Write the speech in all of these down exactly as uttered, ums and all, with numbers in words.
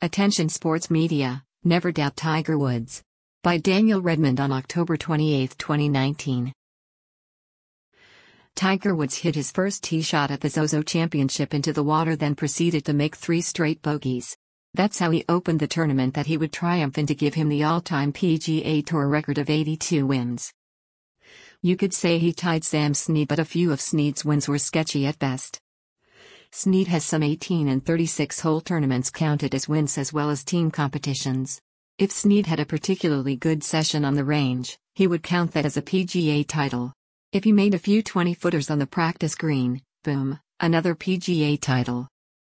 Attention sports media, never doubt Tiger Woods. By Daniel Redmond on October twenty-eighth, twenty nineteen. Tiger Woods hit his first tee shot at the Zozo Championship into the water, then proceeded to make three straight bogeys. That's how he opened the tournament that he would triumph in to give him the all-time P G A Tour record of eighty-two wins. You could say he tied Sam Snead, but a few of Snead's wins were sketchy at best. Snead has some eighteen and thirty-six hole tournaments counted as wins as well as team competitions. If Snead had a particularly good session on the range, he would count that as a P G A title. If he made a few twenty-footers on the practice green, boom, another P G A title.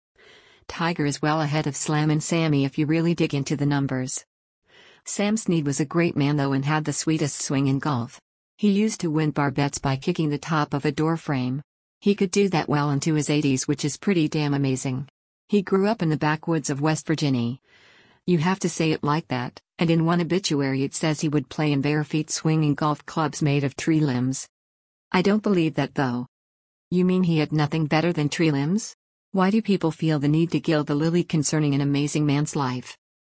Tiger is well ahead of Slam and Sammy if you really dig into the numbers. Sam Snead was a great man though and had the sweetest swing in golf. He used to win bar bets by kicking the top of a door frame. He could do that well into his eighties, which is pretty damn amazing. He grew up in the backwoods of West Virginia. You have to say it like that, and in one obituary it says he would play in bare feet swinging golf clubs made of tree limbs. I don't believe that though. You mean he had nothing better than tree limbs? Why do people feel the need to gild the lily concerning an amazing man's life?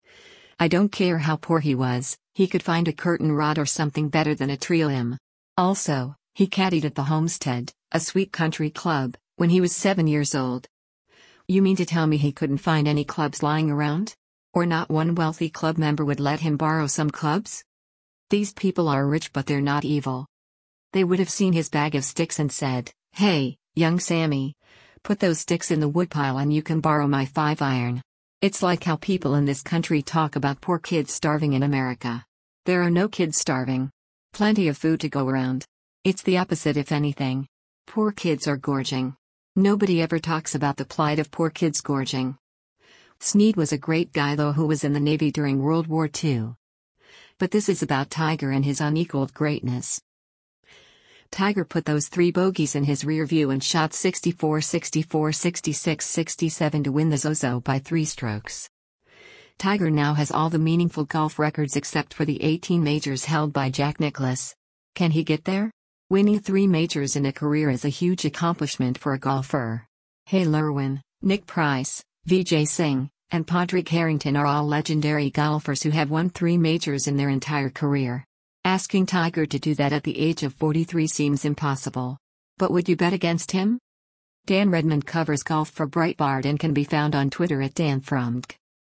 I don't care how poor he was, he could find a curtain rod or something better than a tree limb. Also, he caddied at the Homestead, a sweet country club, when he was seven years old. You mean to tell me he couldn't find any clubs lying around? Or not one wealthy club member would let him borrow some clubs? These people are rich but they're not evil. They would have seen his bag of sticks and said, "Hey, young Sammy, put those sticks in the woodpile and you can borrow my five iron." It's like how people in this country talk about poor kids starving in America. There are no kids starving. Plenty of food to go around. It's the opposite if anything. Poor kids are gorging. Nobody ever talks about the plight of poor kids gorging. Snead was a great guy though who was in the Navy during World War Two. But this is about Tiger and his unequaled greatness. Tiger put those three bogeys in his rear view and shot sixty-four, sixty-four, sixty-six, sixty-seven to win the Zozo by three strokes. Tiger now has all the meaningful golf records except for the eighteen majors held by Jack Nicklaus. Can he get there? Winning three majors in a career is a huge accomplishment for a golfer. Hale Irwin, Nick Price, Vijay Singh, and Padraig Harrington are all legendary golfers who have won three majors in their entire career. Asking Tiger to do that at the age of forty-three seems impossible. But would you bet against him? Dan Redmond covers golf for Breitbart and can be found on Twitter at Dan Frumdk.